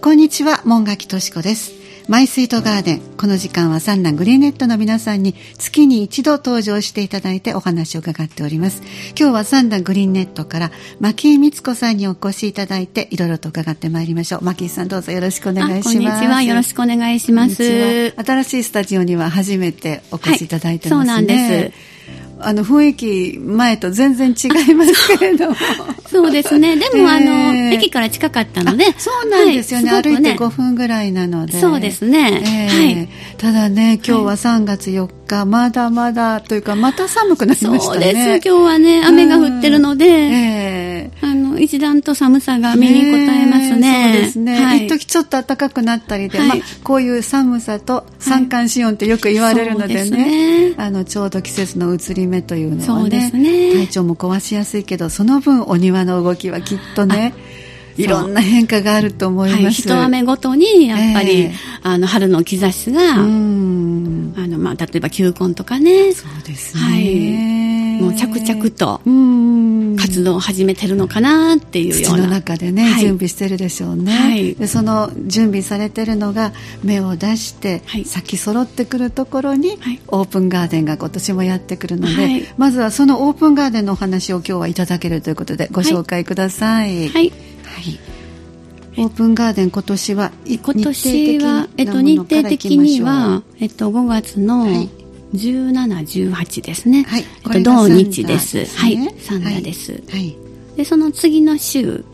こんにちは、門垣とし子です。マイスイートガーデン、この時間は三段グリーンネットの皆さんに月に一度登場していただいてお話を伺っております。今日は三段グリーンネットから牧井光子さんにお越しいただいていろいろと伺ってまいりましょう。牧井さん、どうぞよろしくお願いします。 こんにちは、よろしくお願いします。 新しいスタジオには初めてお越しいただいてますね。 そうなんです。 雰囲気前と全然違いますけれどもそうですね。でも、駅から近かったので、 そうなんですよね、 はい、 歩いて5分ぐらいなので。 そうですね、はい。 ただね、今日は3月4日、まだまだというか、また寒くなりましたね。 そうです。今日はね、雨が降ってるので、一段と寒さが身に応えますね。 そうですね、はい、一時ちょっと暖かくなったりで、はい、こういう寒さと三寒四温ってよく言われるのでね、ちょうど季節の移り目というのは ね、体調も壊しやすいけど、その分お庭の動きはきっとね、いろんな変化があると思います。 一雨ごとにやっぱり、春の兆しが、例えば球根とかね、 そうですね、 もう着々と活動を始めてるのかなっていうような、 土の中でね、準備してるでしょうね、でその準備されてるのが芽を出して、咲き揃ってくるところに、オープンガーデンが今年もやってくるので、まずはそのオープンガーデンのお話を今日はいただけるということでご紹介ください。オープンガーデン、今年は日程的には、5月の17、18ですね。同日です。三田です。で、その次の週、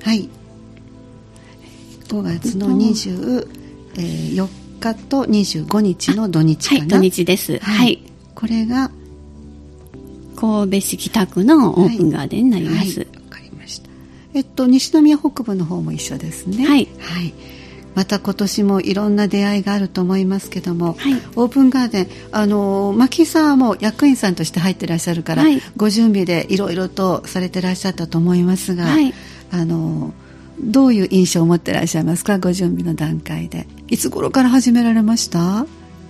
5月の24日と25日の土日かな。 土日です。 これが神戸市北区のオープンガーデンになります。 西宮北部の方も一緒ですね。また今年もいろんな出会いがあると思いますけども、オープンガーデン、牧さんはもう役員さんとして入ってらっしゃるから、ご準備でいろいろとされてらっしゃったと思いますが、どういう印象を持ってらっしゃいますか、ご準備の段階で。いつ頃から始められました？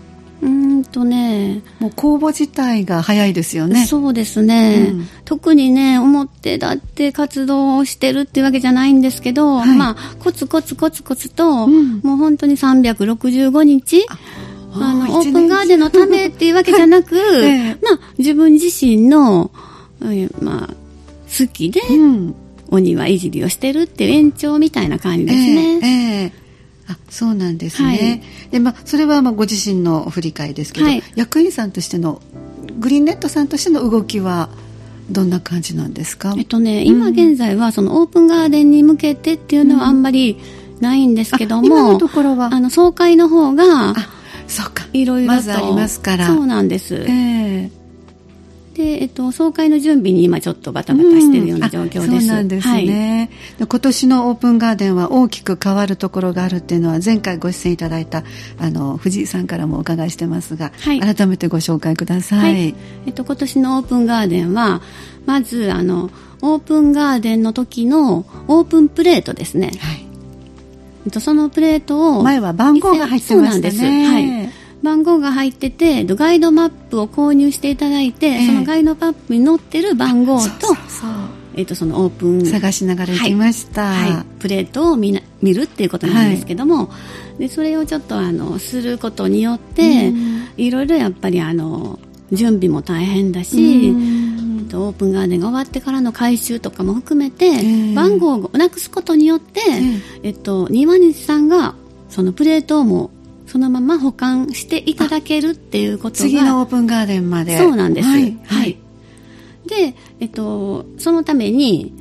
もう公募自体が早いですよね。 そうですね、特にね、表だって活動をしてるっていうわけじゃないんですけど、コツコツコツコツと、もう本当に365日オープンガーデンのためっていうわけじゃなく、自分自身の、好きで、お庭いじりをしてるっていう延長みたいな感じですね。 そうなんですね。で、それはご自身の振り返りですけど、役員さんとしてのグリーンネットさんとしての動きはどんな感じなんですか？ 今現在はそのオープンガーデンに向けてっていうのはあんまりないんですけども、 今のところは総会の方がいろいろとまずありますから。 そうなんです。で、総会の準備に今ちょっとバタバタしているような状況です。 そうなんですね。今年のオープンガーデンは大きく変わるところがあるっていうのは前回ご出演いただいた藤井さんからもお伺いしてますが、改めてご紹介ください。 今年のオープンガーデンはまずオープンガーデンの時のオープンプレートですね。そのプレートを前は番号が入ってましたね。 そうなんです。番号が入ってて、ガイドマップを購入していただいて、そのガイドマップに載ってる番号と、そのオープン探しながら行きました。 プレートを見るっていうことなんですけども、でそれをちょっとすることによって、いろいろやっぱり準備も大変だし、オープンガーデンが終わってからの回収とかも含めて、番号をなくすことによって、庭主さんがそのプレートをもそのまま保管していただけるっていうことが、 次のオープンガーデンまで。 そうなんです。で、そのために、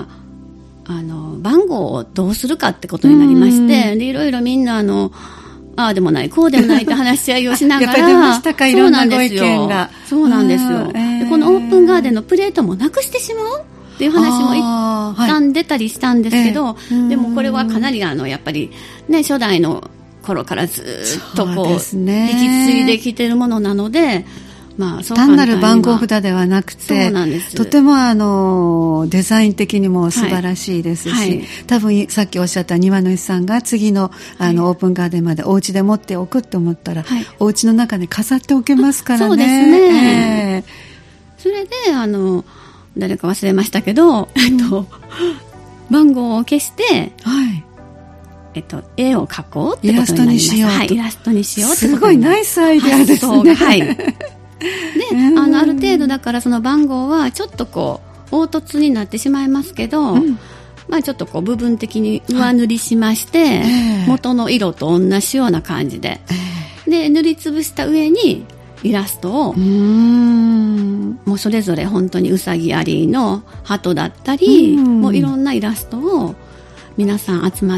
番号をどうするかってことになりまして、でいろいろみんなああでもないこうでもないって話し合いをしながらやっぱり出ましたか、いろんなご意見が。 そうなんですよ。でこのオープンガーデンのプレートもなくしてしまうっていう話も一旦出たりしたんですけど、でもこれはかなりやっぱりね、初代の頃からずっと引き継いできてるものなので、 単なる番号札ではなくて、とてもデザイン的にも素晴らしいですし、多分さっきおっしゃった庭主さんが次のオープンガーデンまでお家で持っておくって思ったら、お家の中に飾っておけますからね。 そうですね。それで誰か忘れましたけど、番号を消して、 絵を描こうってことになりました。はい、イラストにしようってことになりました。 すごいナイスアイデアですね。 はい。で、ある程度だからその番号はちょっとこう凹凸になってしまいますけど、まあちょっとこう部分的に上塗りしまして、元の色と同じような感じで、で塗りつぶした上にイラストをもうそれぞれ本当にうさぎありの鳩だったり、もういろんなイラストを皆さん集まって、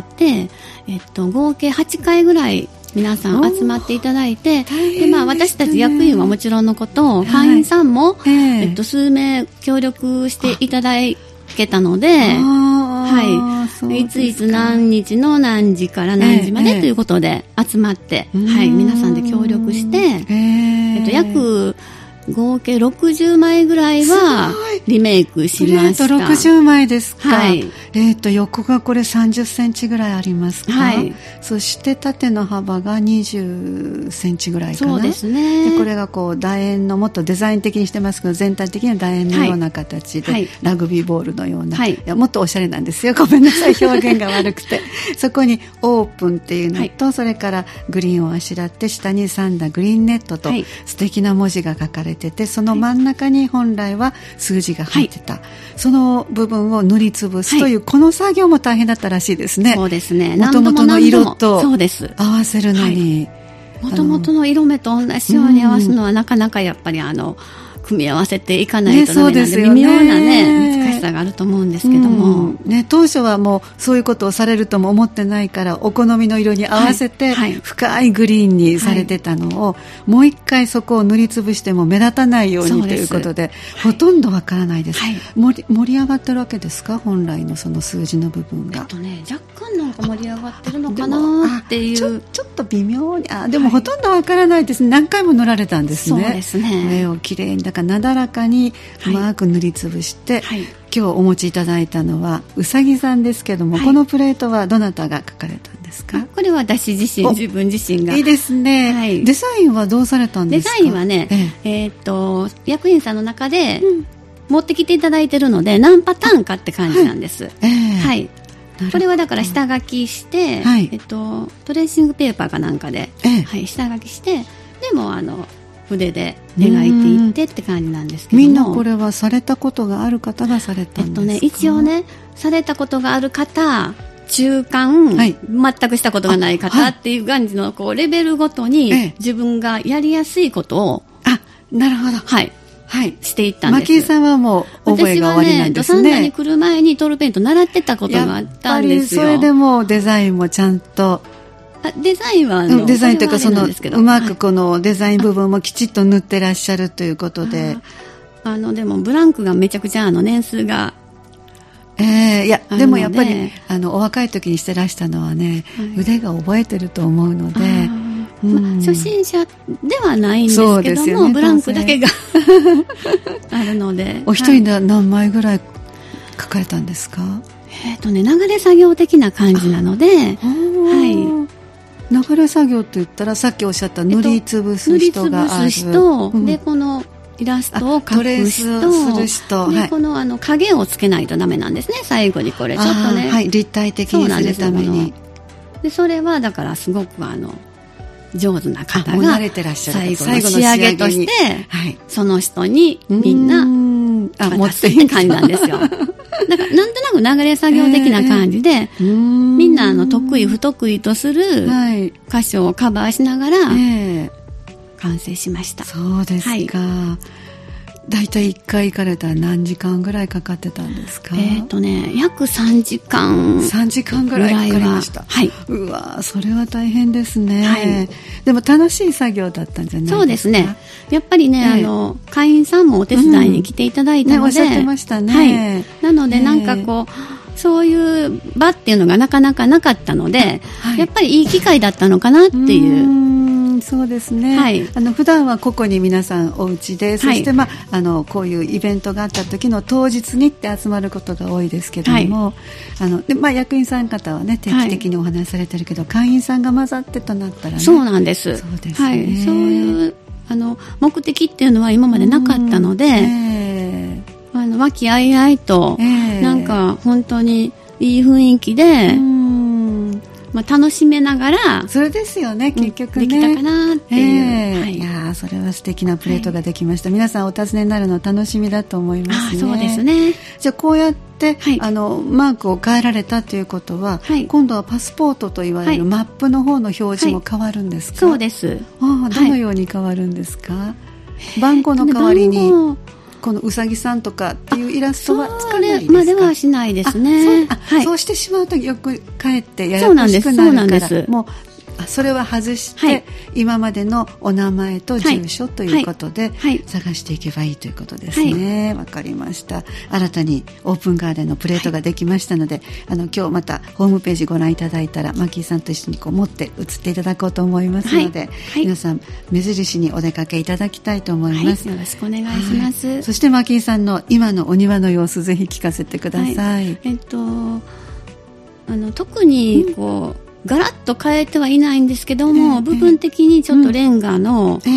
合計8回ぐらい皆さん集まっていただいて、で、まあ、私たち役員はもちろんのこと、会員さんも、数名協力していただけたので、はい、いついつ何日の何時から何時までということで集まって、はい、皆さんで協力して、約合計60枚ぐらいはリメイクしました。 60枚ですか。 はい。 横がこれ30センチぐらいありますか。 はい。 そして縦の幅が20センチぐらいかな。 そうですね。 でこれがこう楕円のもっとデザイン的にしてますけど、全体的には楕円のような形で、はい、ラグビーボールのような、はい、いやもっとおしゃれなんですよ。ごめんなさい、表現が悪くて。そこにオープンっていうのと、はい、それからグリーンをあしらって下に3段グリーンネットと素敵な文字が書かれてて、その真ん中に本来は数字が入ってた、はい、その部分を塗りつぶすという、はい、この作業も大変だったらしいですね。 そうですね。 元々の色とそうです合わせるのに、 元々の色目と同じように合わすのはなかなかやっぱり組み合わせていかないとダメなんで、微妙なね難しさがあると思うんですけども、 当初はもうそういうことをされるとも思ってないから、お好みの色に合わせて深いグリーンにされてたのを、もう一回そこを塗りつぶしても目立たないようにということで、ほとんどわからないです。盛り上がってるわけですか、本来のその数字の部分が。 若干なんか盛り上がってるのかなっていう、 ちょっと微妙に、でもほとんどわからないですね。何回も塗られたんですね。 そうですね。 上をきれいになだらかにうまく塗りつぶして、はい、今日お持ちいただいたのはうさぎさんですけども、はい、このプレートはどなたが描かれたんですか。 これは私自分自身が。 いいですね、はい、デザインはどうされたんですか。 デザインはね、役員さんの中で持ってきていただいているので、何パターンかって感じなんです、はい、これはだから下書きして、トレーシングペーパーかなんかで、はい、下書きして、でも筆で描いていってって感じなんですけども、 みんなこれはされたことがある方がされたんですか。 一応ね、されたことがある方、中間、はい、全くしたことがない方っていう感じのこうレベルごとに自分がやりやすいことを、 なるほど、 はいはい、していったんです。 マキさんはもう覚えが終わりなんですね。 私はね、サンダに来る前にトールペイント習ってたことがあったんですよ。 やっぱりそれでもデザインもちゃんと、 デザインはデザインというかうまくこのデザイン部分もきちっと塗ってらっしゃるということで、 でもブランクがめちゃくちゃ年数が、 いやでもやっぱりお若い時にしてらしたのはね、腕が覚えてると思うので、 初心者ではないんですけども、ブランクだけがあるので。 お一人で何枚ぐらい描かれたんですか。 流れ作業的な感じなので、はい、 流れ作業といったらさっきおっしゃった塗りつぶす人がある、 塗りつぶす人、でこのイラストを描く人で、この影をつけないとダメなんですね。最後にこれちょっとね、 はい、立体的にするために。 でそれはだからすごく上手な方が慣れてらっしゃる、 最後の仕上げとして、はい、その人にみんな持っていく感じなんですよ。だからなんとなく流れ作業的な感じで、みんな得意不得意とする箇所をカバーしながら完成しました。 そうですか、はい、だいたい1回行かれたら何時間ぐらいかかってたんですか。 約3時間ぐらいかかりました。 はい、 うわそれは大変ですね、はい、でも楽しい作業だったんじゃないですか。 そうですね、やっぱりね、会員さんもお手伝いに来ていただいたので、 おっしゃってましたね、 はい、なのでなんかこう、そういう場っていうのがなかなかなかったので、はい、やっぱりいい機会だったのかなっていう。 そうですね、 はい、 普段はここに皆さんお家で、そして、こういうイベントがあった時の当日にって集まることが多いですけども、役員さん方はね定期的にお話しされてるけど、会員さんが混ざってとなったらね。 そうなんです。 そうですね、 はい、そういう目的っていうのは今までなかったので、和気あいあいと、なんか本当にいい雰囲気で、 楽しめながらそれですよね、結局ね、 できたかなっていう、 いやそれは素敵なプレートができました、皆さんお尋ねになるの楽しみだと思いますね。 そうですね。 じゃあこうやって、マークを変えられたということは、今度はパスポートといわれるマップの方の表示も変わるんですか？ そうです。 どのように変わるんですか？番号の代わりにこのうさぎさんとかっていうイラストはつかないですか？ それまではしないですね。 そうしてしまうとよくかえってややこしくなるから、もうそれは外して、今までのお名前と住所ということで、探していけばいいということですね。わかりました。新たにオープンガーデンのプレートができましたので、今日またホームページご覧いただいたらマキーさんと一緒に持って写っていただこうと思いますので、皆さん目印にお出かけいただきたいと思います。 よろしくお願いします。 そしてマキーさんの今のお庭の様子、ぜひ聞かせてください。 特にガラッと変えてはいないんですけども、部分的にちょっとレンガの、ど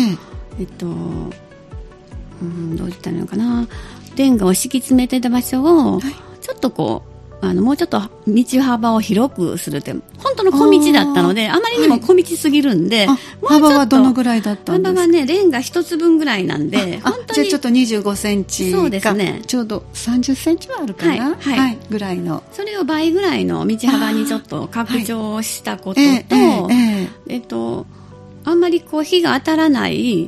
う言ったらいいのかな、レンガを敷き詰めてた場所を、ちょっともうちょっと道幅を広くするって、本当の小道だったので、あまりにも小道すぎるんで、 幅はどのぐらいだったんですか？ 幅はね、レンガ一つ分ぐらいなんで、本当にじゃあちょっと25センチか、 そうですね、 ちょうど30センチはあるかな、ぐらいの、それを倍ぐらいの道幅にちょっと拡張したことと、あんまり日が当たらない、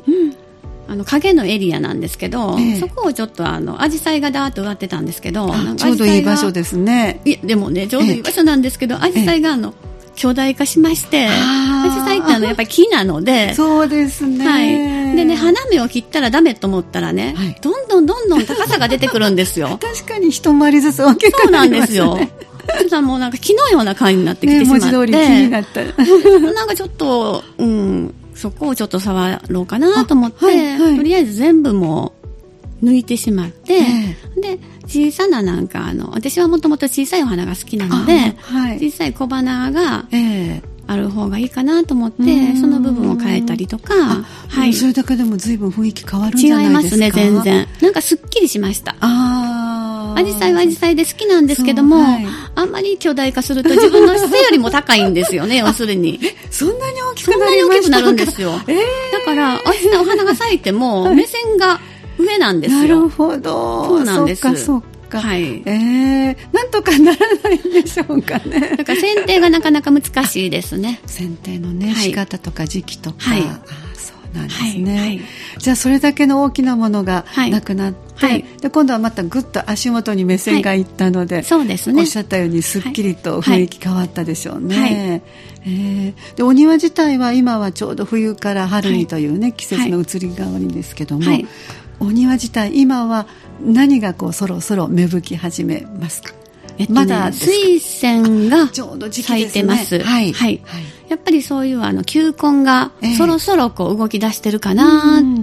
影のエリアなんですけど、そこをちょっとアジサイがダーッと植わってたんですけど、 ちょうどいい場所ですね。 いやでもね、ちょうどいい場所なんですけど、アジサイが巨大化しまして、アジサイってやっぱり木なので、 そうですね、 でね、花芽を切ったらダメと思ったらね、どんどん高さが出てくるんですよ。 確かに一回りずつ大きくなりますね。 そうなんですよ。もうなんか木のような感じになってきてしまって、 文字通り木になったなんかちょっとそこをちょっと触ろうかなと思って、とりあえず全部もう抜いてしまって、で小さな私はもともと小さいお花が好きなので、小さい小花がある方がいいかなと思って、その部分を変えたりとか、 それだけでも随分雰囲気変わるんじゃないですか？ 違いますね、全然。なんかすっきりしました。アジサイはアジサイで好きなんですけども、あんまり巨大化すると自分の姿勢よりも高いんですよね。要するにそんなに大きくなりましたか？ そんなに大きくなるんですよ。だからお花が咲いても目線が上なんですよ。 なるほど、 そうなんです。 そうか、なんとかならないんでしょうかね。 だから剪定がなかなか難しいですね。 剪定のね、仕方とか時期とか、そうなんですね。じゃあそれだけの大きなものがなくなって、で今度はまたぐっと足元に目線がいったので、 そうですね、 おっしゃったようにすっきりと雰囲気変わったでしょうね。でお庭自体は今はちょうど冬から春にというね、季節の移り変わりですけども、お庭自体今は何がそろそろ芽吹き始めますか？まだ水仙がちょうど咲いてます。やっぱりそういう球根がそろそろ動き出してるかなって。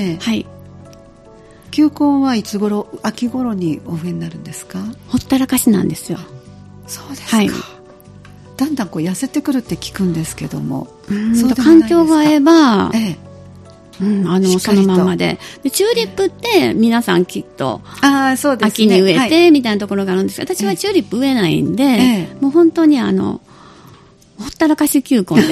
球根はいつ頃、秋頃にお植えになるんですか？ ほったらかしなんですよ。 そうですか。だんだん痩せてくるって聞くんですけども、 環境が合えば、そのままで、チューリップって皆さんきっと秋に植えてみたいなところがあるんですけど、私はチューリップ植えないんで、もう本当にほったらかし球根です。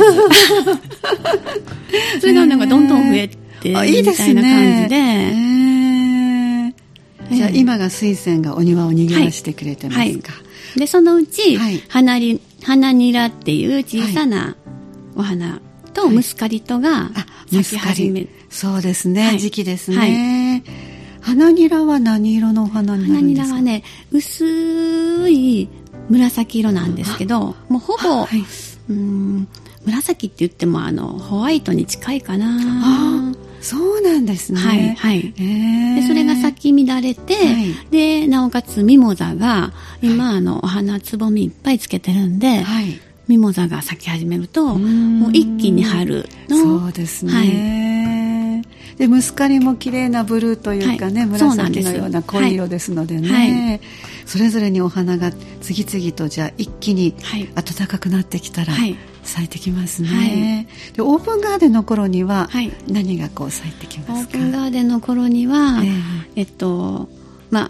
それがなんかどんどん増えてみたいな感じで、 じゃあ今が水仙がお庭を賑わしてくれてますか？ でそのうち、花ニラっていう小さなお花とムスカリトが咲き始める。 そうですね、時期ですね。花ニラは何色のお花になるんですか？ 花ニラはね、薄い紫色なんですけど、もうほぼ、紫って言ってもホワイトに近いかな。 そうなんですね。 でそれが咲き乱れて、でなおかつミモザが今お花つぼみいっぱいつけてるんで、ミモザが咲き始めるともう一気に春の。 そうですね。でムスカリも綺麗なブルーというかね、紫のような濃い色ですのでね、それぞれにお花が次々とじゃあ一気に暖かくなってきたら咲いてきますね。でオープンガーデンの頃には何が咲いてきますか？ オープンガーデンの頃には、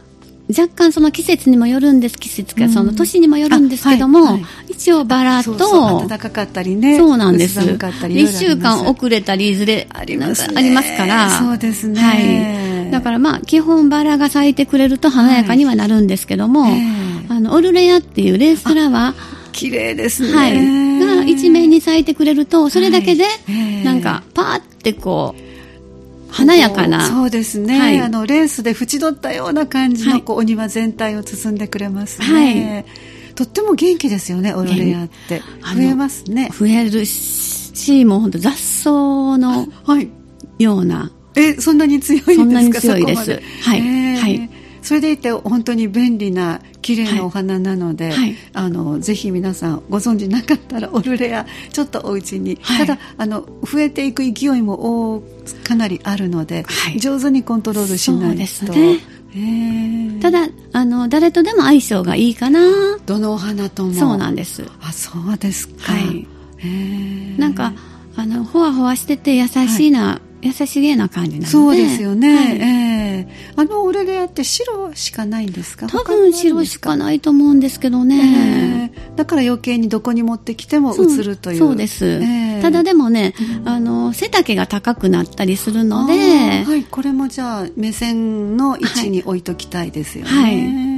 若干その季節にもよるんです。季節かその年にもよるんですけども、一応バラとそう暖かかったりね、 そうなんです。 寒かったり 1週間遅れたりずれありますから、 そうですね、 はい、だからまあ基本バラが咲いてくれると華やかにはなるんですけども、オルレアっていうレースフラワー綺麗ですね、 はい、が一面に咲いてくれるとそれだけでなんかパーってこう華やかな、 そうですね、はい、レースで縁取ったような感じのこうお庭全体を包んでくれますね、はい、とっても元気ですよね、オルレアって増えますね、 増えるし、もう本当雑草のような、 そんなに強いんですか？ そんなに強いです、はい、はい、 それでいて本当に便利な綺麗なお花なので、はいはい、ぜひ皆さんご存知なかったらオルレアちょっとお家に、はい、ただ増えていく勢いもかなりあるので、はい、上手にコントロールしないと。そうですね、 ただ誰とでも相性がいいかな。 どのお花とも。 そうなんです。 そうですか、 はい、なんかほわほわしてて優しげな感じなので。 そうですよね、はい、オルレアって白しかないんですか？ 多分白しかないと思うんですけどね、 だから余計にどこに持ってきても映るという。 そうです、ただでもね、背丈が高くなったりするので、 はい、これもじゃあ目線の位置に置いときたいですよね、はい、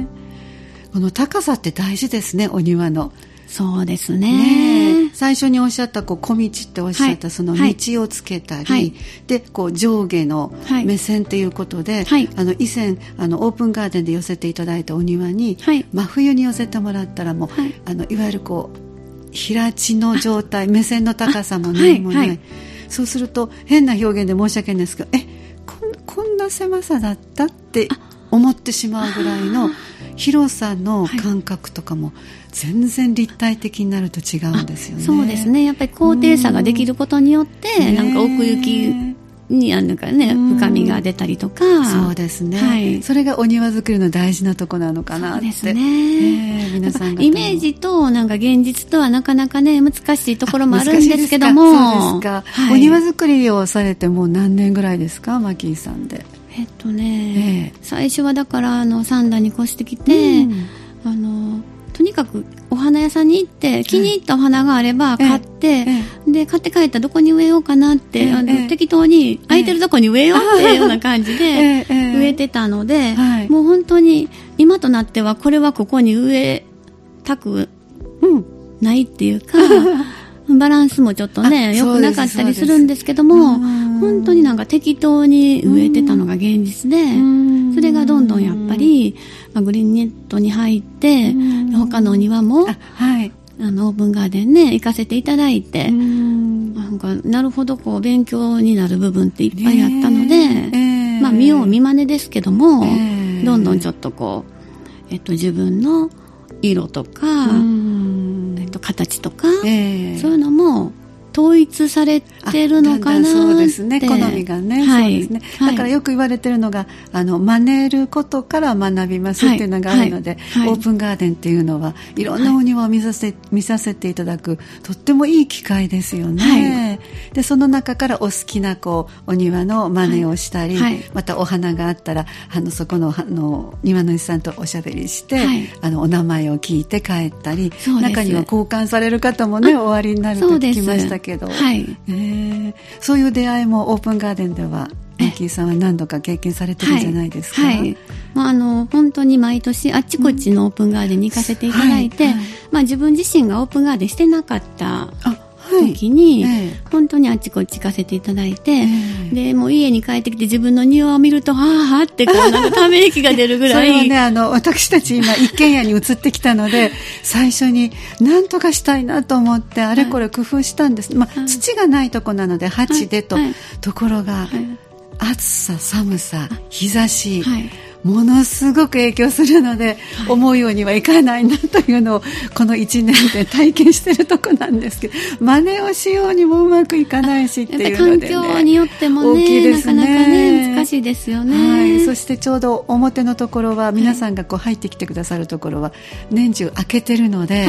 この高さって大事ですね、お庭の。 そうですね、 最初におっしゃった小道っておっしゃった、その道をつけたり、はい、でこう上下の目線ということで、はい、以前オープンガーデンで寄せていただいたお庭に、はい、真冬に寄せてもらったらもう、はい、いわゆるこう平地の状態、目線の高さも何もない、はいはい、そうすると変な表現で申し訳ないんですけど、こんな狭さだったって思ってしまうぐらいの広さの感覚とかも全然立体的になると違うんですよね。 そうですね、やっぱり高低差ができることによってなんか奥行きになんかね、深みが出たりとか。 そうですね、はい、それがお庭作りの大事なとこなのかなって。 そうですね、 皆さんイメージとなんか現実とはなかなかね難しいところもあるんですけども。 そうですか、はい、お庭作りをされてもう何年ぐらいですか、マキーさんで。 最初はだから三段に越してきて、とにかくお花屋さんに行って気に入ったお花があれば買って、で買って帰ったらどこに植えようかなって、適当に空いてるとこに植えようっていうような感じで植えてたので、もう本当に今となってはこれはここに植えたくないっていうか、バランスもちょっとね良くなかったりするんですけども、本当になんか適当に植えてたのが現実で、それがどんどんやっぱり、グリーンネットに入って他のお庭も、はい、オープンガーデンね行かせていただいて、なんかなるほどこう勉強になる部分っていっぱいあったので、見よう見まねですけども、どんどんちょっとこう、自分の色とか、形とか、そういうのも統一されてるのかなって。 そうですね、好みがね、はい、そうですね、だからよく言われてるのが真似ることから学びますっていうのがあるので、はいはい、オープンガーデンっていうのはいろんなお庭を見させていただくとってもいい機会ですよね、はい、でその中からお好きなこうお庭の真似をしたり、はい、またお花があったらそこの庭の主さんとおしゃべりして、はい、お名前を聞いて帰ったり、中には交換される方もねおありになると聞きましたけど、はい、そういう出会いもオープンガーデンではマキーさんは何度か経験されてるんじゃないですか。はいはい、 本当に毎年あっちこっちのオープンガーデンに行かせていただいて、はいはい、自分自身がオープンガーデンしてなかった時に、本当にあっちこっち行かせていただいて、でもう家に帰ってきて自分の庭を見るとはぁってこうなんかため息が出るぐらいそれはね、私たち今一軒家に移ってきたので最初に何とかしたいなと思ってあれこれ工夫したんです、土がないとこなので鉢でと、ところが、暑さ寒さ日差し、ものすごく影響するので、思うようにはいかないなというのをこの1年で体験しているとこなんですけど、真似をしようにもうまくいかないしっていうので、ね、 環境によっても、ね、大きいですね、なかなかね難しいですよね、 はい、そしてちょうど表のところは皆さんがこう入ってきてくださるところは年中開けてるので、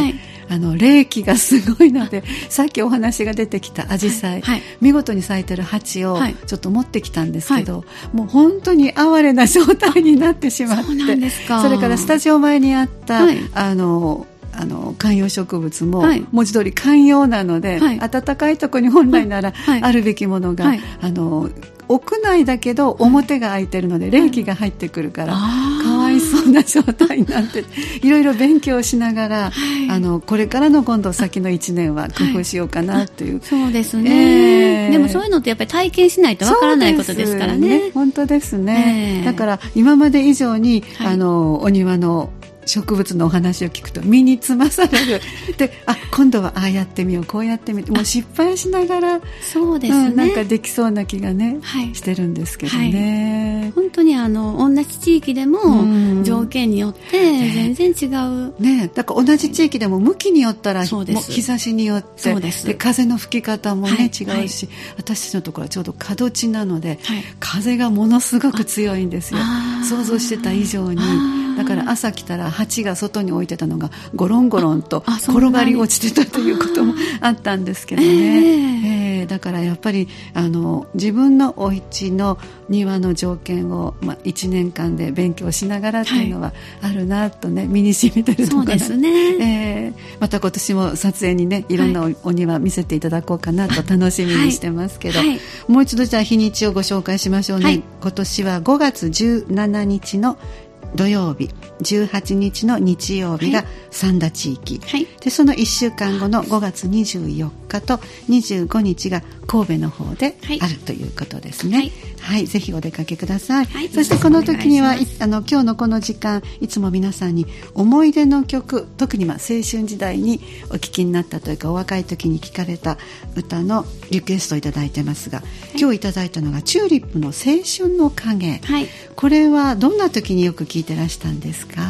霊気がすごいので、さっきお話が出てきたアジサイ、見事に咲いてる鉢をちょっと持ってきたんですけど、もう本当に哀れな状態になってしまって、 そうなんですか。それからスタジオ前にあった、観葉植物も文字通り観葉なので、暖かいところに本来ならあるべきものが、屋内だけど表が開いてるので冷気が入ってくるから、かわいそうな状態になって、いろいろ勉強しながら、これからの今度先の1年は工夫しようかなという、 そうですね、でもそういうのってやっぱり体験しないとわからないことですから ね。 本当ですね、だから今まで以上に、お庭の植物のお話を聞くと身につまされるで、今度はああやってみよう、こうやってみよう、もう失敗しながら、 そうですね、 なんかできそうな気がね、してるんですけどね、 本当に同じ地域でも条件によって全然違う、 だから同じ地域でも向きによったら、もう日差しによって、で風の吹き方もね、違うし、私たちのところはちょうど角地なので、風がものすごく強いんですよ、想像してた以上に。だから朝来たら鉢が外に置いてたのがゴロンゴロンと転がり落ちてたということもあったんですけどね、だからやっぱり自分のお家の庭の条件を、1年間で勉強しながらっていうのはあるなとね、身に染みてるところですね、また今年も撮影にね、いろんなお庭見せていただこうかなと楽しみにしてますけど、もう一度じゃあ日にちをご紹介しましょうね、今年は5月17日の土曜日、18日の日曜日が三田地域、でその1週間後の5月24日と25日が神戸の方であるということですね、ぜひお出かけください、そしてこの時には今日のこの時間、いつも皆さんに思い出の曲、特に青春時代にお聴きになったというか、お若い時に聴かれた歌のリクエストをいただいてますが、今日いただいたのがチューリップの青春の影、これはどんな時によく聴いてらしたんですか？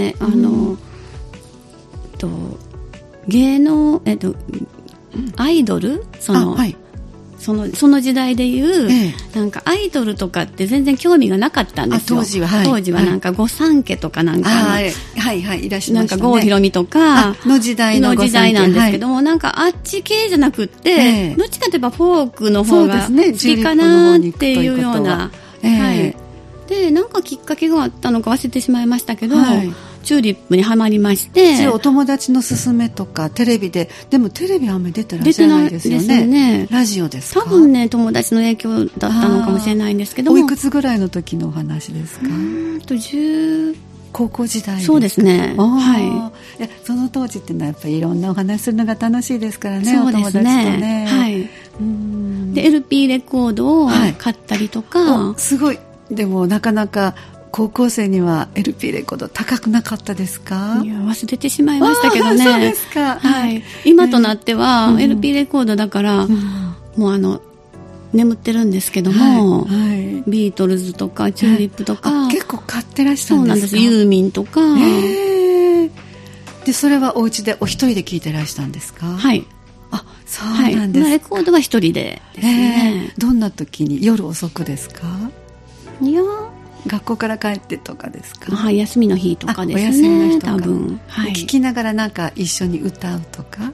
芸能、アイドル、その時代でいう、なんかアイドルとかって全然興味がなかったんですよ。当時はなんか御三家とかなんか、いらっしゃいましたね、なんか郷ひろみとかの時代なんですけども、なんかあっち系じゃなくって、どっちかといえばフォークの方が好きかなっていうような、でなんかきっかけがあったのか忘れてしまいましたけど、チューリップにはまりまして、 お友達の勧めとかテレビで、でもテレビあんまり出てらっしゃらないですよね。ラジオですか？ 多分ね、友達の影響だったのかもしれないんですけども。 おいくつぐらいの時のお話ですか？高校時代ですか？そうですね、 いや、その当時っていうのはやっぱりいろんなお話するのが楽しいですからね、お友達とね、 で LP レコードを買ったりとか、 すごい。でもなかなか高校生には LP レコード高くなかったですか？ いや、忘れてしまいましたけどね。 そうですか、 今となっては LP レコードだから、もう眠ってるんですけども、ビートルズとかチューリップとか、 結構買ってらしたんですか？そうなんです。 ユーミンとか、 でそれはお家でお一人で聴いてらしたんですか？そうなんですか。 レコードは一人でですね。 どんな時に？夜遅くですか？ いや、 学校から帰ってとかですか？ 休みの日とかですね。お休みの日とか、 多分、 聞きながらなんか一緒に歌うとか、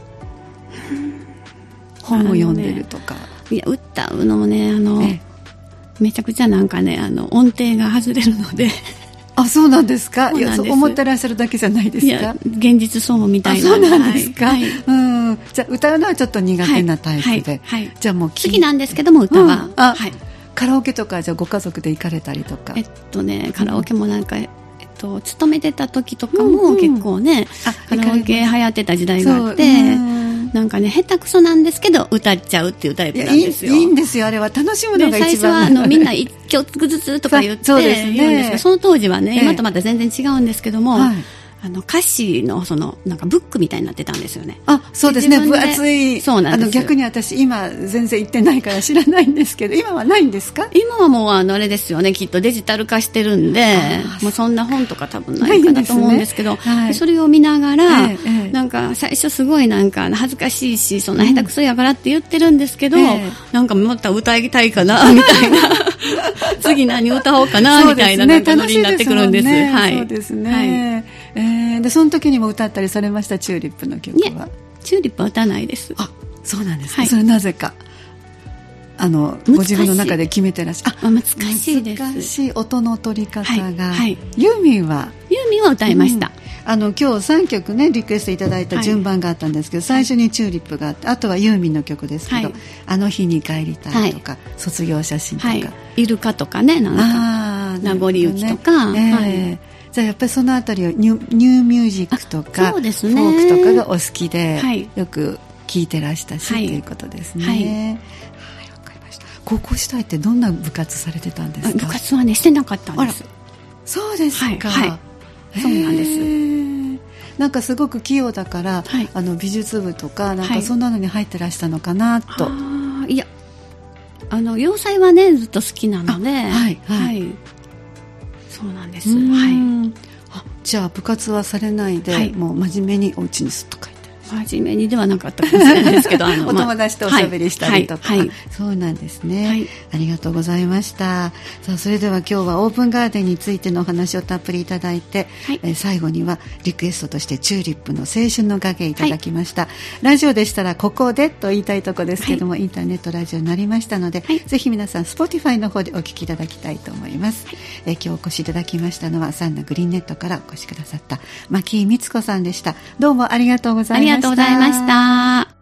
本を読んでるとか。 いや、歌うのもね、めちゃくちゃなんかね、音程が外れるので。 そうなんですか？いや、そう思ってらっしゃるだけじゃないですか？いや、 現実そうみたいな。 そうなんですか？じゃあ歌うのはちょっと苦手なタイプで、じゃあもう好きなんですけども、歌は、 カラオケとかじゃあご家族で行かれたりとか？ カラオケもなんか、勤めてた時とかも結構ね、カラオケ流行ってた時代があって、なんかね、下手くそなんですけど歌っちゃうっていうタイプなんですよ。 いいんですよ、あれは楽しむのが一番。 最初はみんな一曲ずつとか言って言うんですけど、その当時はね、今とまた全然違うんですけども、歌詞のなんかブックみたいになってたんですよね。 そうですね、分厚い。そうなんです。逆に私今全然行ってないから知らないんですけど、今はないんですか？ 今はもうあれですよね、きっとデジタル化してるんで、もうそんな本とか多分ないかなと思うんですけど、それを見ながら、なんか最初すごいなんか恥ずかしいし、そんな下手くそやからって言ってるんですけど、なんかまた歌いたいかなみたいな次何歌おうかなみたいな、なんかノリになってくるんです。 そうですね。 でその時にも歌ったりされました？チューリップの曲は。 チューリップは歌わないです。 あ、そうなんですか。それなぜかご自分の中で決めてらっしゃる。 難しいです。 難しい音の取り方が、ユーミンは歌いました。 今日3曲ねリクエストいただいた順番があったんですけど、最初にチューリップがあって、あとはユーミンの曲ですけど、あの日に帰りたいとか、卒業写真とか、 イルカとかね、なんか名残雪とか、 じゃあやっぱりそのあたりをニューミュージックとか、 そうですね、 フォークとかがお好きで、よく聴いてらしたし、ということですね。わかりました。高校時代ってどんな部活されてたんですか？ 部活はねしてなかったんです。 そうですか。 そうなんです。 なんかすごく器用だから、美術部とかなんかそんなのに入ってらしたのかなと。 いや、洋裁はねずっと好きなので、そうなんです。 じゃあ部活はされないで、もう真面目にお家にすっと帰って。 真面目にではなかったかもしれないですけどお友達とおしゃべりしたりとか、そうなんですね、ありがとうございました。さあ、それでは今日はオープンガーデンについてのお話をたっぷりいただいて、最後にはリクエストとしてチューリップの青春の影いただきました、ラジオでしたらここでと言いたいところですけども、インターネットラジオになりましたので、ぜひ皆さん Spotify の方でお聞きいただきたいと思います。今日お越しいただきましたのはサンナグリーンネットからお越しくださった牧井光子さんでした。どうもありがとうございました。 ありがとうございました。